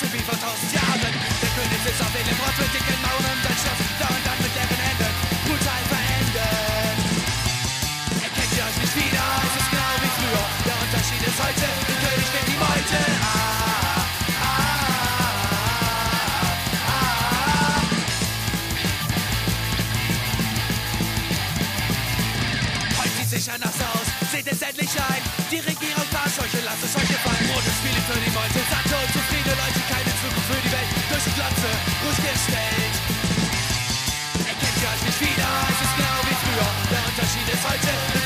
wie vor 1000 Jahren. Der König sitzt auf Elephant mit dicken Mauern und ein Schloss, da und dann mit leeren Händen, brutal verendet. Erkennt ihr euch nicht wieder, es ist genau wie früher. Der Unterschied ist heute, der König wird die Meute. Heute sieht sich anders aus, seht es endlich ein. Die Regierung verarscht euch und lasst es euch gefallen. Rote Spiele für die Meute, satte und zufriedene Leute, keine Zukunft für die Welt. Durch die Glanze, ruhig gestellt. Erkennt ihr euch nicht wieder, es ist genau wie früher. Der Unterschied ist heute